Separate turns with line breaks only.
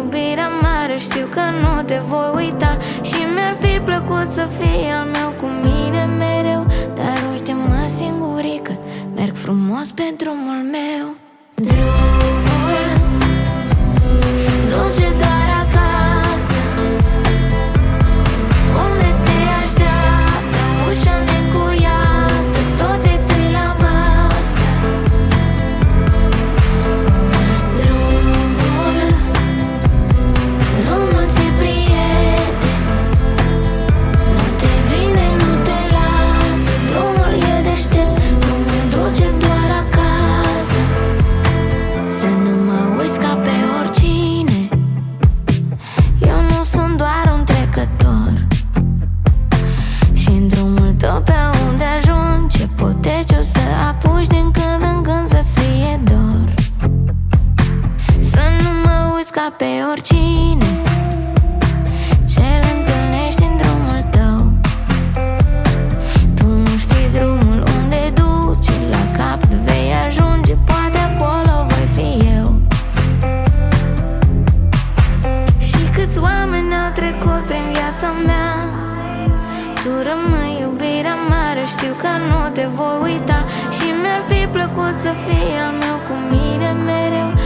iubirea mare, știu că nu te voi uita. Și mi-ar fi plăcut să fii al meu cu mine mereu. Dar uite-mă singurică, merg frumos pe drumul meu. Drumul duce doar acasă, unde te așteaptă ușa necuiată, toți ai tăi la masă. Drumul ți-e prieten, nu te vinde, nu te lasă. Drumul e deștept, drumul duce doar acasă. Să nu mă uiți ca pe oricine, eu nu sunt doar un trecător. Și-n drumul tău pe unde ajungi, ce poteci o să apuci din când în când să-ți fie dor. Să nu mă uiți ca pe oricine, ce-l întâlnești în drumul tău. Tu nu știi drumul unde duce, la capăt vei ajunge, poate acolo voi fi eu. Și câți oameni au trecut prin viața mea, tu rămâi iubirea mare, știu că nu te voi uita. Și mi-ar fi plăcut să fii al meu cu mine mereu.